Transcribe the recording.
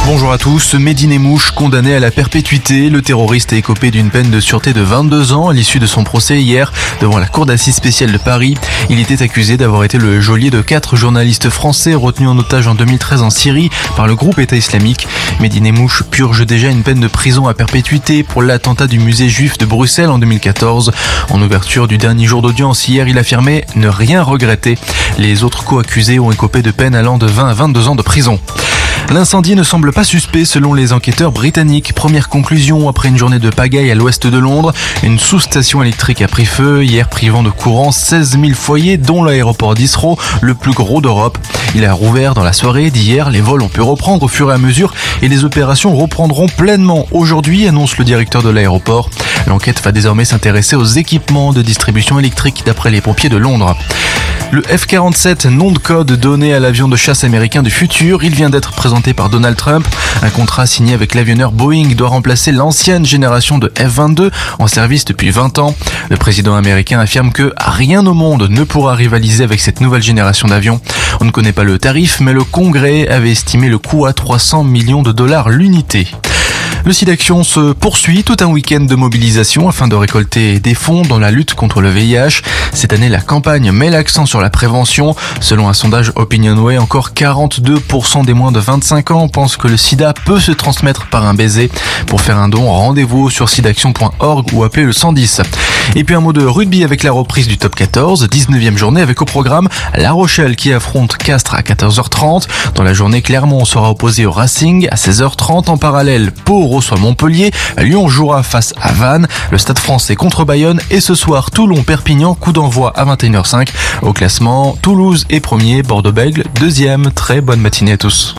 Bonjour à tous. Mehdi Nemmouche, condamné à la perpétuité. Le terroriste a écopé d'une peine de sûreté de 22 ans à l'issue de son procès hier devant la cour d'assises spéciale de Paris. Il était accusé d'avoir été le geôlier de 4 journalistes français retenus en otage en 2013 en Syrie par le groupe État islamique. Mehdi Nemmouche purge déjà une peine de prison à perpétuité pour l'attentat du musée juif de Bruxelles en 2014. En ouverture du dernier jour d'audience hier, il affirmait ne rien regretter. Les autres co-accusés ont écopé de peines allant de 20 à 22 ans de prison. L'incendie ne semble pas suspect selon les enquêteurs britanniques. Première conclusion après une journée de pagaille à l'ouest de Londres. Une sous-station électrique a pris feu, hier privant de courant 16 000 foyers dont l'aéroport d'Heathrow, le plus gros d'Europe. Il a rouvert dans la soirée d'hier, les vols ont pu reprendre au fur et à mesure et les opérations reprendront pleinement aujourd'hui, annonce le directeur de l'aéroport. L'enquête va désormais s'intéresser aux équipements de distribution électrique d'après les pompiers de Londres. Le F-47, nom de code donné à l'avion de chasse américain du futur, il vient d'être présenté par Donald Trump. Un contrat signé avec l'avionneur Boeing doit remplacer l'ancienne génération de F-22 en service depuis 20 ans. Le président américain affirme que rien au monde ne pourra rivaliser avec cette nouvelle génération d'avions. On ne connaît pas le tarif, mais le Congrès avait estimé le coût à 300 millions de dollars l'unité. Le SIDAction se poursuit, tout un week-end de mobilisation afin de récolter des fonds dans la lutte contre le VIH. Cette année, la campagne met l'accent sur la prévention. Selon un sondage Opinionway, encore 42% des moins de 25 ans pensent que le sida peut se transmettre par un baiser. Pour faire un don, rendez-vous sur sidaction.org ou appelez le 110. Et puis un mot de rugby avec la reprise du top 14, 19e journée avec au programme La Rochelle qui affronte Castres à 14h30. Dans la journée, Clermont sera opposé au Racing à 16h30. En parallèle, Pau reçoit Montpellier, Lyon jouera face à Vannes, le Stade Français contre Bayonne et ce soir Toulon-Perpignan, coup d'envoi à 21h05. Au classement, Toulouse est premier, Bordeaux-Bègles deuxième. Très bonne matinée à tous.